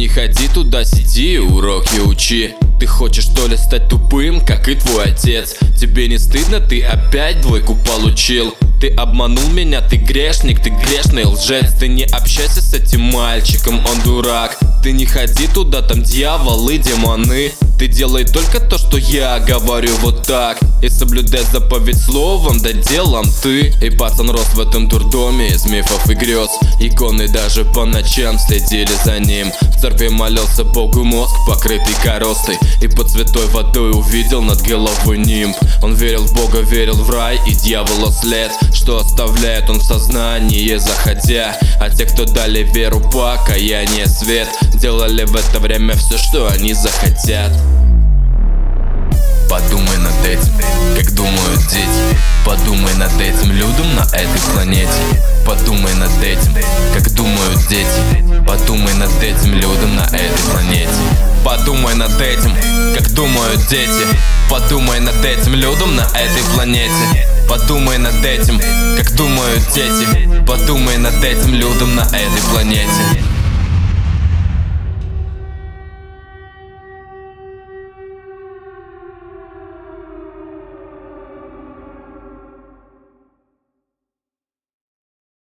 не ходи туда, сиди, уроки учи. Ты хочешь, что ли, стать тупым, как и твой отец? Тебе не стыдно, ты опять двойку получил. Ты обманул меня, ты грешник, ты грешный лжец. Ты не общайся с этим мальчиком, он дурак. Ты не ходи туда, там дьяволы, демоны. Ты делай только то, что я говорю, вот так. И соблюдай заповедь словом, да делом ты. И пацан рос в этом дурдоме из мифов и грез. Иконы даже по ночам следили за ним. В церкви молился Богу, мозг покрытый коростой. И под святой водой увидел над головой нимб. Он верил в Бога, верил в рай и дьявола след, что оставляет он в сознании, заходя. А те, кто дали веру, покаяние, свет, делали в это время все, что они захотят. Подумай над этим, как думают дети. Подумай над этим людям на этой планете. Подумай над этим, как думают дети. Подумай над этим людям на этой планете. Подумай над этим, как думают дети. Подумай над этим людям на этой планете. Подумай над этим, как думают дети. Подумай над этим людям на этой планете.